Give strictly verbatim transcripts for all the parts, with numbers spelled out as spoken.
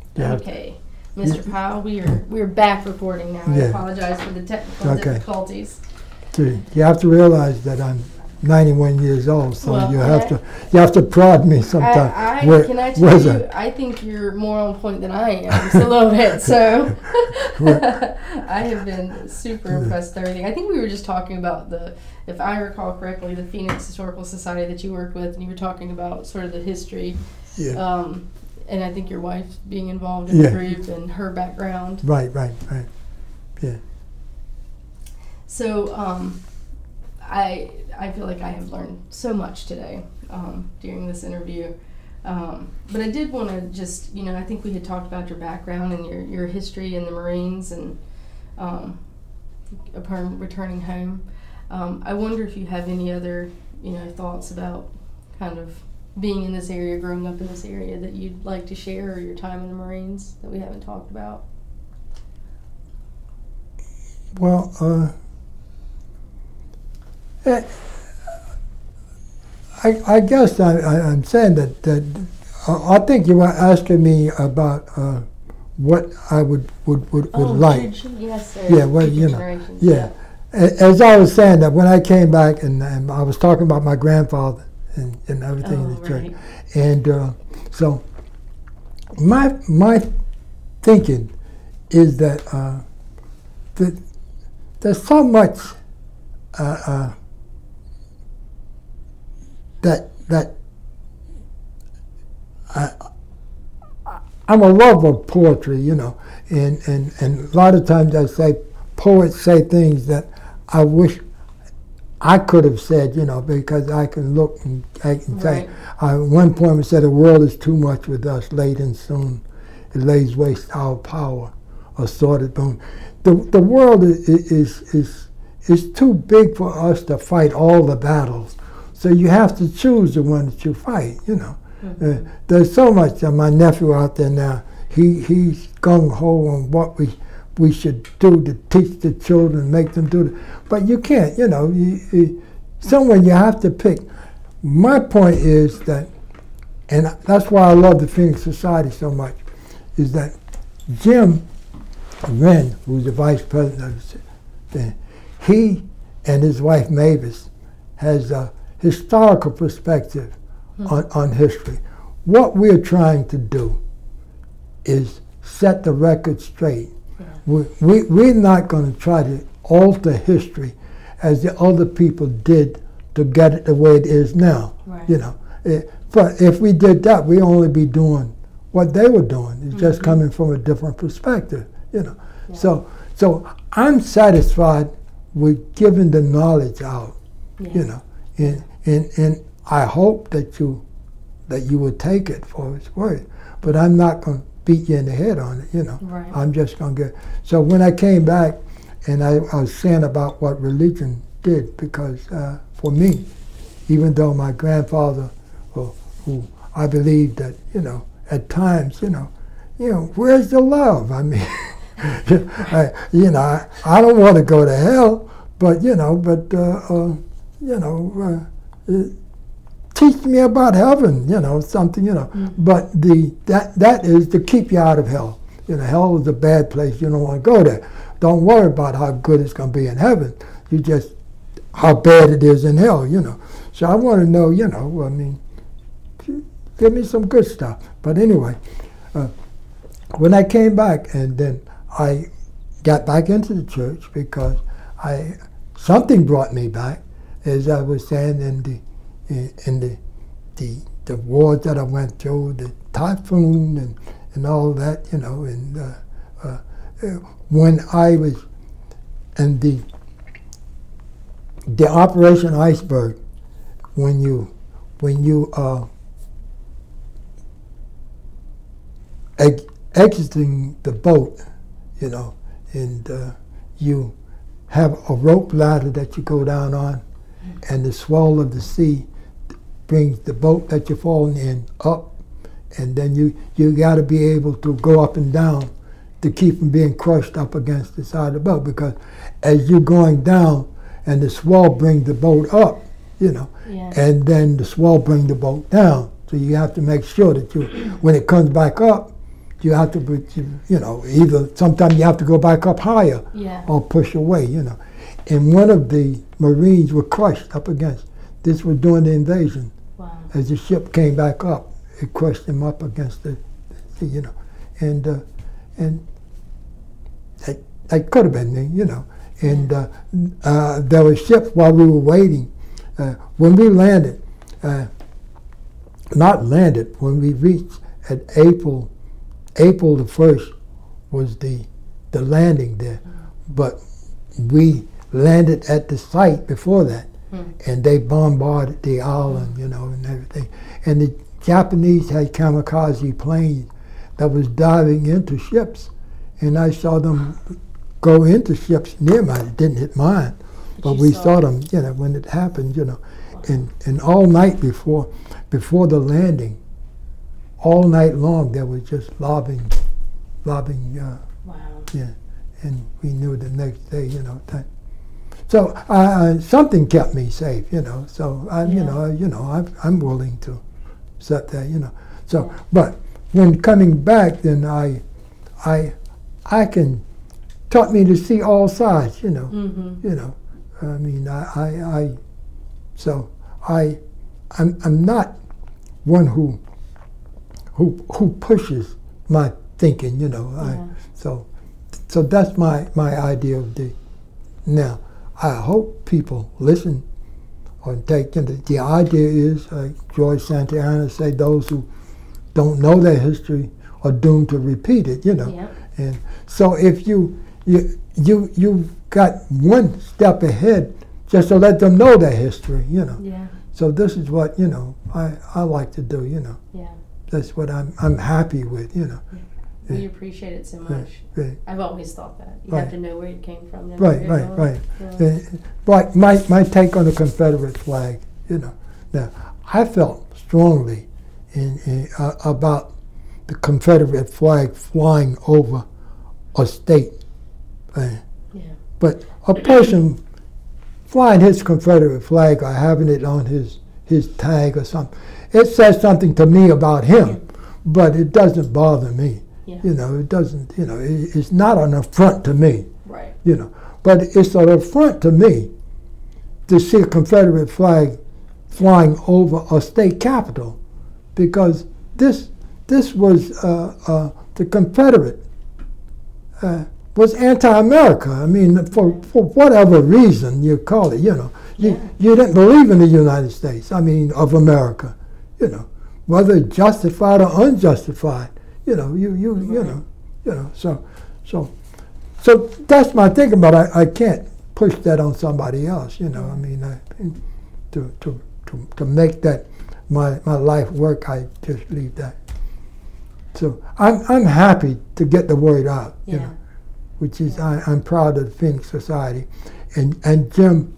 Yeah. Okay. Mister Powell, we are we're back recording now. I Yeah. apologize for the technical Okay. difficulties. See, you have to realize that I'm ninety-one years old, so Well, you can have I- to you have to prod me sometime. I, I Where- can I where's tell you, that? I think you're more on point than I am, just a little bit. So I have been super impressed with everything. I think we were just talking about the, if I recall correctly, the Phoenix Historical Society that you worked with, and you were talking about sort of the history. Yeah. Um, and I think your wife being involved in Yeah. the group and her background. Right, right, right. Yeah. So um, I I feel like I have learned so much today um, during this interview. Um, but I did want to just, you know, I think we had talked about your background and your, your history in the Marines and um, upon returning home. Um, I wonder if you have any other, you know, thoughts about kind of being in this area, growing up in this area that you'd like to share, or your time in the Marines that we haven't talked about. Well, uh, eh, I, I guess I, I, I'm saying that, that uh, I think you were asking me about uh, what I would would, would, would Oh, like. did you? Yes, sir. Yeah, well, Future you know, generations, yeah. A- As I was saying that when I came back and, and I was talking about my grandfather and, and everything in Oh, the church, right. and uh, so my my thinking is that uh, that there's so much uh, uh, that that I, I'm a lover of poetry, you know, and, and, and a lot of times I say poets say things that I wish I could have said, you know, because I can look and I can say, Right. I, one poem said, the world is too much with us, late and soon. It lays waste our power, a sordid bone. The, the world is, is, is, is too big for us to fight all the battles. So you have to choose the one that you fight, you know. Mm-hmm. Uh, there's so much. Uh, my nephew out there now, he, he's gung-ho on what we we should do to teach the children, make them do it. But you can't, you know, you, you, somewhere you have to pick. My point is that, and that's why I love the Phoenix Society so much, is that Jim Wren, who's the vice president of the thing, he and his wife Mavis has a historical perspective Hmm. on, on history. What we're trying to do is set the record straight. Yeah. We, we, we're not going to try to alter history as the other people did to get it the way it is now. Right. You know, it, but if we did that, we only be doing what they were doing. It's just Mhm. coming from a different perspective. You know, Yeah. so so I'm satisfied with giving the knowledge out. Yeah. You know, and and and I hope that you that you would take it for its worth. But I'm not going to beat you in the head on it. You know, Right. I'm just going to get. So when I came back, and I, I was saying about what religion did, because uh, for me, even though my grandfather, who, who I believe that, you know, at times, you know, you know, where's the love? I mean, I, you know, I, I don't want to go to hell, but you know, but uh, uh, you know, uh, uh, teach me about heaven, you know, something, you know. Mm. But the that that is to keep you out of hell. You know, hell is a bad place. You don't want to go there. Don't worry about how good it's going to be in heaven. You just how bad it is in hell, you know. So I want to know, you know, I mean, give me some good stuff. But anyway, uh, when I came back and then I got back into the church because I something brought me back, as I was saying in the in, in the, the the wars that I went through, the typhoon and, and all that, you know, and uh, uh, when I was in the the Operation Iceberg, when you when you uh, ex exiting the boat, you know, and uh, you have a rope ladder that you go down on, and the swell of the sea brings the boat that you're falling in up, and then you you got to be able to go up and down to keep from being crushed up against the side of the boat, because as you're going down and the swell brings the boat up, you know, Yeah. and then the swell brings the boat down. So you have to make sure that you, when it comes back up, you have to, be, you know, either sometimes you have to go back up higher Yeah. or push away, you know. And one of the Marines were crushed up against, this was during the invasion. Wow. As the ship came back up, it crushed him up against the, the you know, and uh, and that, that could have been me, you know. And uh, uh, there were ships while we were waiting. Uh, when we landed, uh, not landed, when we reached at April, April the first was the the landing there, but we landed at the site before that, Hmm. and they bombarded the island, you know, and everything. And the Japanese had kamikaze planes that was diving into ships, and I saw them go into ships near mine. It didn't hit mine, but you we saw saw it. them, you know, when it happened, you know. And and all night before before the landing, all night long there was just lobbing, lobbing, uh, Wow. yeah. And we knew the next day, you know, that. So uh, something kept me safe, you know. So I, you Yeah. know, you know, I'm, I'm willing to accept that, you know. So, but when coming back, then I, I, I can taught me to see all sides, you know. Mm-hmm. You know, I mean, I, I, I so I, I'm, I'm not one who, who, who pushes my thinking, you know. Yeah. I, so, so that's my, my idea of the. Now, I hope people listen or take into. The idea is, like George Santayana say, those who don't know their history are doomed to repeat it, you know. Yep. And so if you you you you got one step ahead, just to let them know their history, you know. Yeah. So this is what, you know, I, I like to do, you know. Yeah. That's what I'm I'm happy with, you know. We appreciate it so much. Right, I've always thought that. You Right. have to know where you came from. know right, where you're right, going. right. Yeah. Uh, Like my, my take on the Confederate flag, you know. Now, I felt strongly in, in, uh, about the Confederate flag flying over a state. Uh, Yeah. But a person flying his Confederate flag or having it on his, his tag or something, it says something to me about him, but it doesn't bother me. Yeah. You know, it doesn't, you know, it, it's not an affront to me, Right. you know. But it's an affront to me to see a Confederate flag flying over a state capital, because this this was uh, uh, the Confederate uh, was anti-America. I mean, for, for whatever reason you call it, you know, you, Yeah. you didn't believe in the United States. I mean, of America, you know, whether justified or unjustified, you know, you you you Right. know, you know. So so so that's my thinking, but I, I can't push that on somebody else. You know, I mean, I, to to to to make that my my life work, I just leave that. So I'm I'm happy to get the word out. You Yeah. know, which is I, I'm proud of the Phoenix Society, and and Jim.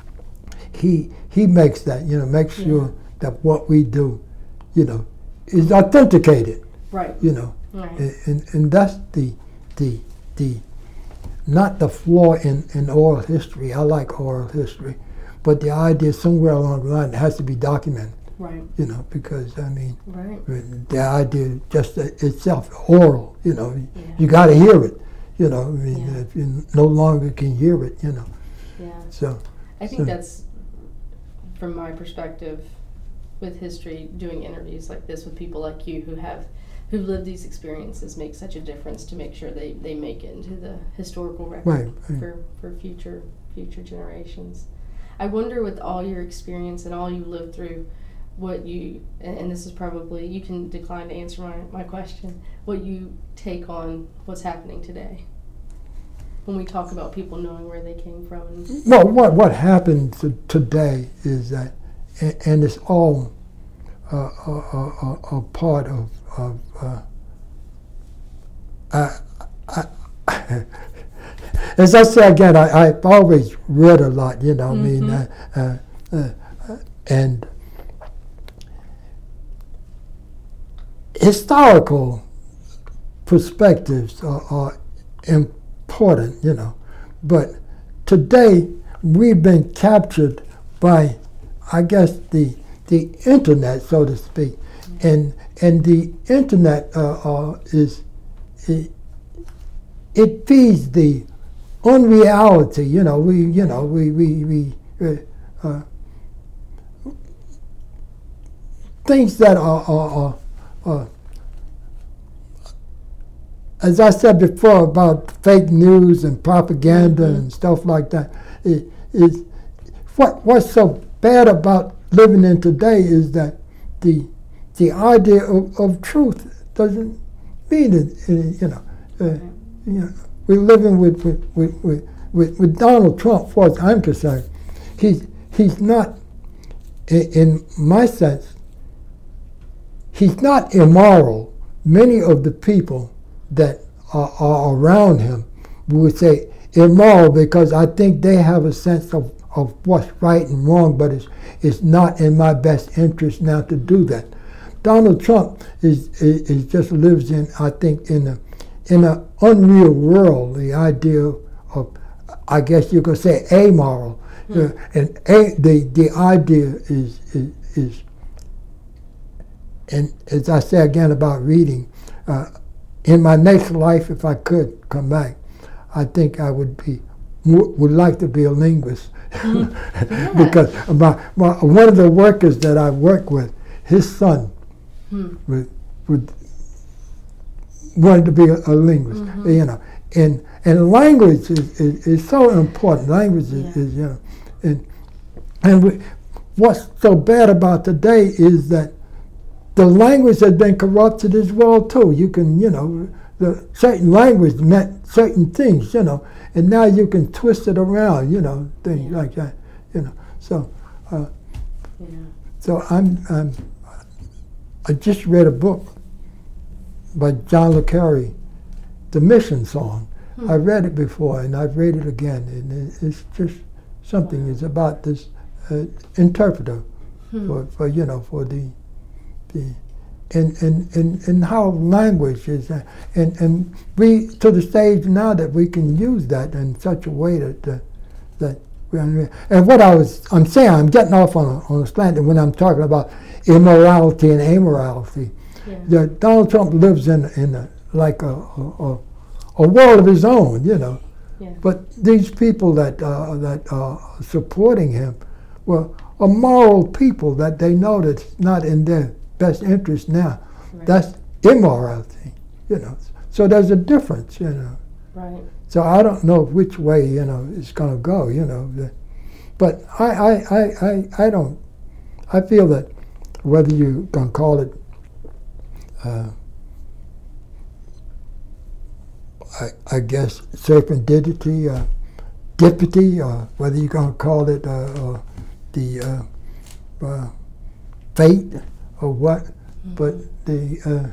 He he makes that, you know, makes Yeah. sure that what we do, you know, is authenticated. Right. You know, Right. and, and and that's the the the not the flaw in, in oral history. I like oral history, but the idea somewhere along the line it has to be documented. Right. You know, because I mean, Right. the idea just itself oral. You know, Yeah. you got to hear it. You know, I mean, Yeah. if you no longer can hear it, you know, Yeah. so I think So- that's, from my perspective, with history, doing interviews like this with people like you who have, who lived these experiences, makes such a difference to make sure they, they make it into the historical record Right, right. for for future future generations. I wonder, with all your experience and all you lived through, what you, and, and this is probably, you can decline to answer my, my question, what you take on what's happening today when we talk about people knowing where they came from. And, well, what what happened to, today is that, and, and it's all uh, a, a, a, a part of of. Uh, I, I, as I say again, I, I've always read a lot. You know, I mean, uh, uh, uh, uh, and historical perspectives are, are important, you know. But today we've been captured by, I guess, the the internet, so to speak, and and the internet uh, uh, is it, it feeds the unreality. You know, we you know we we we uh, things that are, are, are, are as I said before about fake news and propaganda mm-hmm. and stuff like that. It is what what's so bad about living in today is that the the idea of, of truth doesn't mean it. You know, uh, you know, we're living with with, with, with, with with Donald Trump. As far as I'm concerned, he's he's not, in, in my sense, he's not immoral. Many of the people that are, are around him would say immoral because I think they have a sense of, of what's right and wrong, but it's it's not in my best interest now to do that. Donald Trump is, is, is just lives in, I think, in a in an unreal world. The idea of, I guess you could say, amoral, hmm. uh, and a, the the idea is is, is and as I say again about reading, uh, in my next life, if I could come back, I think I would be would like to be a linguist yeah. because my, my one of the workers that I work with, his son hmm. would, would wanted to be a, a linguist. Mm-hmm. You know, and and language is, is, is so important. Language is, yeah. is you know, and and we, what's so bad about today is that the language has been corrupted as well too. You can, you know, the certain language meant certain things, you know, and now you can twist it around, you know, things yeah. like that, you know. So, uh, yeah. so I'm, I'm, I just read a book by John le Carre, The Mission Song. Hmm. I read it before and I've read it again, and it, it's just something. Wow. It's about this uh, interpreter hmm. for, for, you know, for the. And, and, and, and how language is, uh, and, and we to the stage now that we can use that in such a way that uh, that we and what I was I'm saying I'm getting off on a, on a slant when I'm talking about immorality and amorality. Yeah. That Donald Trump lives in in a, like a, a a world of his own, you know. Yeah. But these people that uh, that are supporting him, well, are moral people that they know that's not in their best interest now. Right. That's immorality, you know. So there's a difference, you know. Right. So I don't know which way, you know, it's going to go, you know. But I, I, I, I, I don't, I feel that whether you're going to call it, uh, I, I guess, serendipity, uh, dipity, or whether you're going to call it uh, uh, the uh, uh, fate, or what, mm-hmm. but the uh,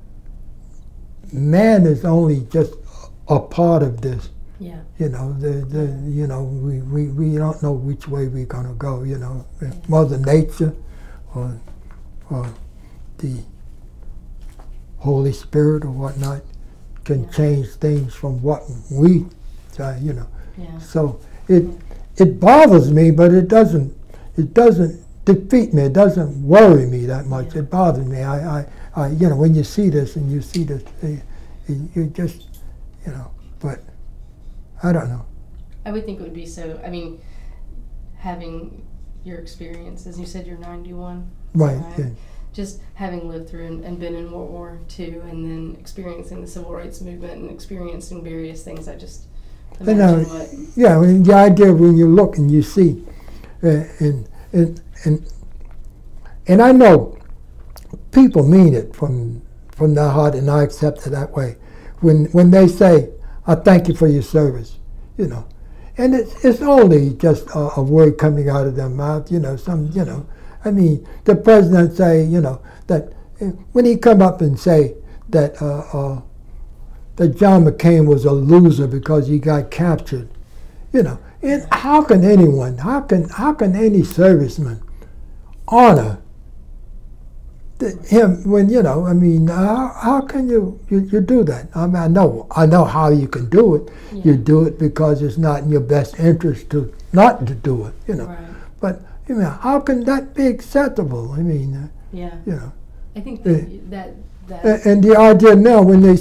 man is only just a part of this. Yeah. You know, the, the you know we, we, we don't know which way we're gonna go. You know, yeah. Mother Nature, or or the Holy Spirit or whatnot can yeah. change things from what we, uh, you know. Yeah. So it it bothers me, but it doesn't it doesn't. defeat me. It doesn't worry me that much. Yeah. It bothers me. I, I, I, you know, when you see this and you see this, you, you just, you know. But I don't know. I would think it would be so. I mean, having your experience, as you said, you're ninety-one. Right. Yeah. Just having lived through and, and been in World War Two, and then experiencing the Civil Rights Movement and experiencing various things, I just imagine know, what. Yeah. I mean, the idea when you look and you see, uh, and and. And and I know people mean it from from their heart, and I accept it that way. When when they say, "I thank you for your service," you know, and it's it's only just a, a word coming out of their mouth, you know. Some, you know, I mean, the president say, you know, that when he come up and say that uh, uh, that John McCain was a loser because he got captured, you know, and how can anyone, how can how can any serviceman honor the, him when, you know, I mean, how, how can you, you you do that? I mean, I know I know how you can do it. Yeah. You do it because it's not in your best interest to not to do it, you know. Right. But you know, how can that be acceptable? I mean, uh, yeah, you know, I think uh, that that and, and the idea now when they say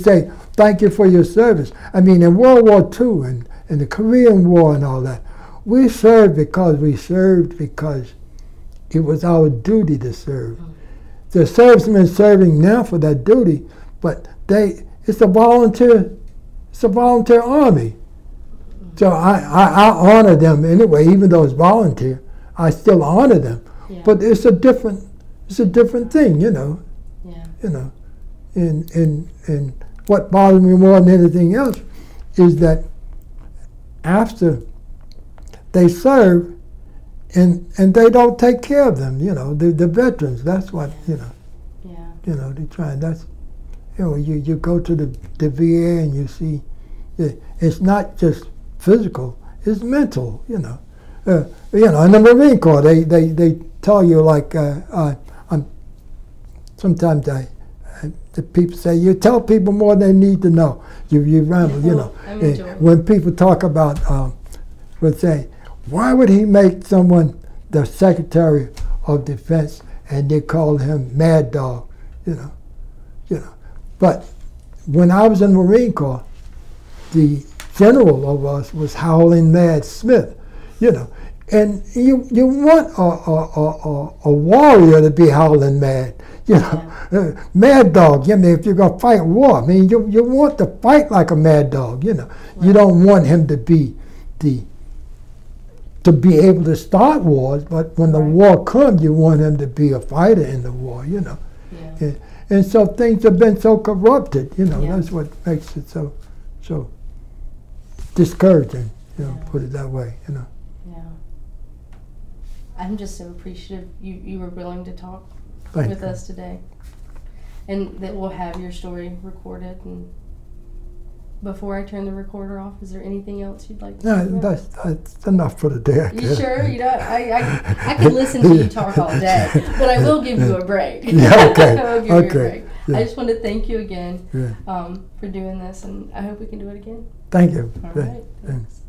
thank you for your service. I mean, in World War Two and, and the Korean War and all that, we served because we served because it was our duty to serve. Mm-hmm. The servicemen serving now for that duty, but they it's a volunteer it's a volunteer army. Mm-hmm. So I, I, I honor them anyway, even though it's volunteer. I still honor them. Yeah. But it's a different it's a different thing, you know. Yeah. You know. And and and what bothers me more than anything else is that after they serve, and and they don't take care of them, you know, the the veterans. That's what you know. Yeah. You know, they try. That's you know, you, you go to the the V A and you see, it, it's not just physical; it's mental. You know, uh, you know. In the Marine Corps, they they, they tell you like, uh, uh, I'm. Sometimes I. The people say you tell people more than they need to know. You you ramble, you know. When people talk about, um, would say, why would he make someone the Secretary of Defense and they call him Mad Dog, you know, you know. But when I was in the Marine Corps, the general of us was Howling Mad Smith, you know. And you you want a a, a, a warrior to be howling mad. You know, yeah. uh, Mad Dog. I mean, if you're gonna fight war, I mean, you you want to fight like a mad dog. You know, right. You don't want him to be the to be able to start wars, but when the right. war comes, you want him to be a fighter in the war. You know, yeah. and, and so things have been so corrupted. You know, yeah. that's what makes it so so discouraging. You know, yeah. put it that way. You know. Yeah. I'm just so appreciative you you were willing to talk. Thank with you. us today, and that we'll have your story recorded. And before I turn the recorder off, is there anything else you'd like to say? No, that's, that's enough for today. I You guess. sure? You know, I, I I could listen to you talk all day, but I will give you a break. Yeah, okay. I will give okay. you a break. Yeah. I just want to thank you again yeah. um, for doing this, and I hope we can do it again. Thank you. All Thank, right. thanks.